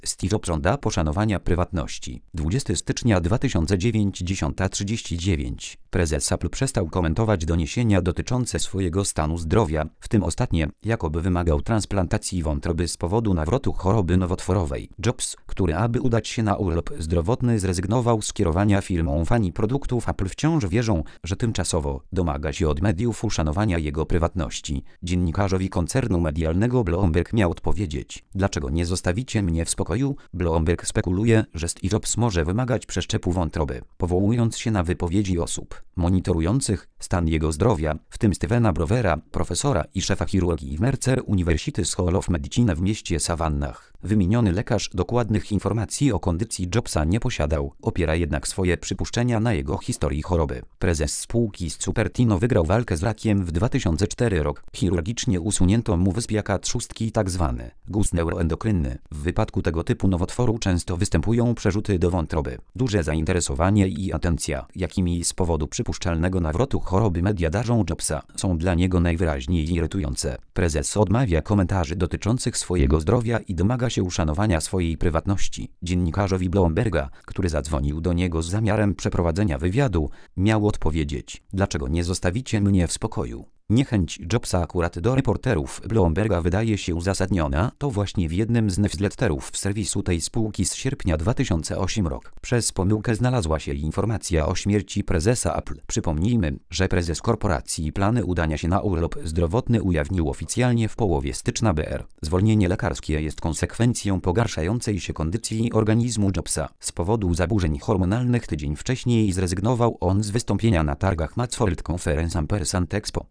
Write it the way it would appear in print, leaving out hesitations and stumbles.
Steve Jobs żąda poszanowania prywatności. 20 stycznia 2009, 10:39. Prezes Apple przestał komentować doniesienia dotyczące swojego stanu zdrowia, w tym ostatnie, jakoby wymagał transplantacji wątroby z powodu nawrotu choroby nowotworowej. Jobs, który aby udać się na urlop zdrowotny zrezygnował z kierowania firmą. Fani produktów Apple wciąż wierzą, że tymczasowo domaga się od mediów uszanowania jego prywatności. Dziennikarzowi koncernu medialnego Bloomberg miał odpowiedzieć: dlaczego nie zostawicie mnie w spokoju? Bloomberg spekuluje, że Steve Jobs może wymagać przeszczepu wątroby, powołując się na wypowiedzi osób monitorujących stan jego zdrowia, w tym Stevena Brovera, profesora i szefa chirurgii w Mercer University School of Medicine w mieście Savannah. Wymieniony lekarz dokładnych informacji o kondycji Jobsa nie posiadał, opiera jednak swoje przypuszczenia na jego historii choroby. Prezes spółki z Cupertino wygrał walkę z rakiem w 2004 rok. Chirurgicznie usunięto mu wyspiaka trzustki, tzw. guz neuroendokrynny. W wypadku tego typu nowotworu często występują przerzuty do wątroby. Duże zainteresowanie i atencja, jakimi z powodu przypuszczalnego nawrotu choroby media darzą Jobsa, są dla niego najwyraźniej irytujące. Prezes odmawia komentarzy dotyczących swojego zdrowia i domaga się uszanowania swojej prywatności. Dziennikarzowi Bloomberga, który zadzwonił do niego z zamiarem przeprowadzenia wywiadu, miał odpowiedzieć: dlaczego nie zostawicie mnie w spokoju? Niechęć Jobsa akurat do reporterów Bloomberga wydaje się uzasadniona. To właśnie w jednym z newsletterów w serwisu tej spółki z sierpnia 2008 roku przez pomyłkę znalazła się informacja o śmierci prezesa Apple. Przypomnijmy, że prezes korporacji plany udania się na urlop zdrowotny ujawnił oficjalnie w połowie stycznia br. Zwolnienie lekarskie jest konsekwencją pogarszającej się kondycji organizmu Jobsa. Z powodu zaburzeń hormonalnych tydzień wcześniej zrezygnował on z wystąpienia na targach Macworld Conference & Expo.